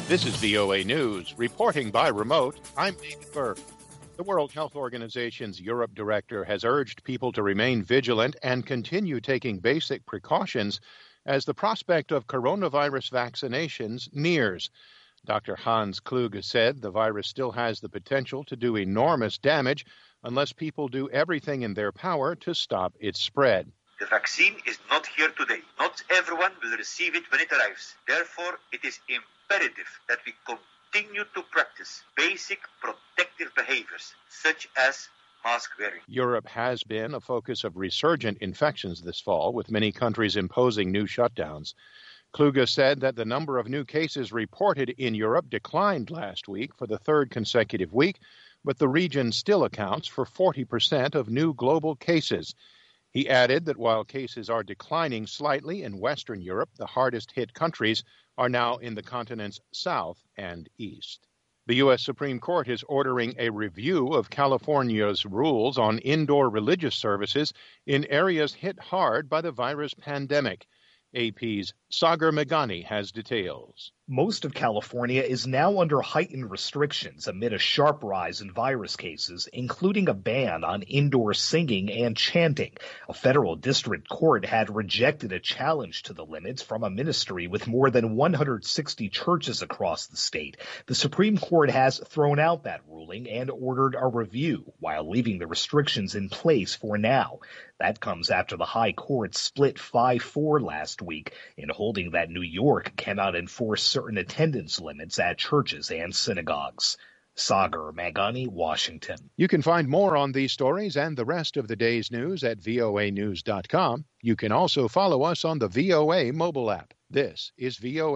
This is VOA News. Reporting by remote, I'm David Burke. The World Health Organization's Europe director has urged people to remain vigilant and continue taking basic precautions as the prospect of coronavirus vaccinations nears. Dr. Hans Kluge said the virus still has the potential to do enormous damage unless people do everything in their power to stop its spread. The vaccine is not here today. Not everyone will receive it when it arrives. Therefore, it is imperative that we continue to practice basic protective behaviors, such as mask wearing. Europe has been a focus of resurgent infections this fall, with many countries imposing new shutdowns. Kluge said that the number of new cases reported in Europe declined last week for the third consecutive week, but the region still accounts for 40% of new global cases. He added that while cases are declining slightly in Western Europe, the hardest-hit countries are now in the continent's south and east. The U.S. Supreme Court is ordering a review of California's rules on indoor religious services in areas hit hard by the virus pandemic. AP's Sagar Meghani has details. Most of California is now under heightened restrictions amid a sharp rise in virus cases, including a ban on indoor singing and chanting. A federal district court had rejected a challenge to the limits from a ministry with more than 160 churches across the state. The Supreme Court has thrown out that ruling and ordered a review while leaving the restrictions in place for now. That comes after the high court split 5-4 last week in holding that New York cannot enforce certain attendance limits at churches and synagogues. Sagar Meghani, Washington. You can find more on these stories and the rest of the day's news at voanews.com. You can also follow us on the VOA mobile app. This is VOA.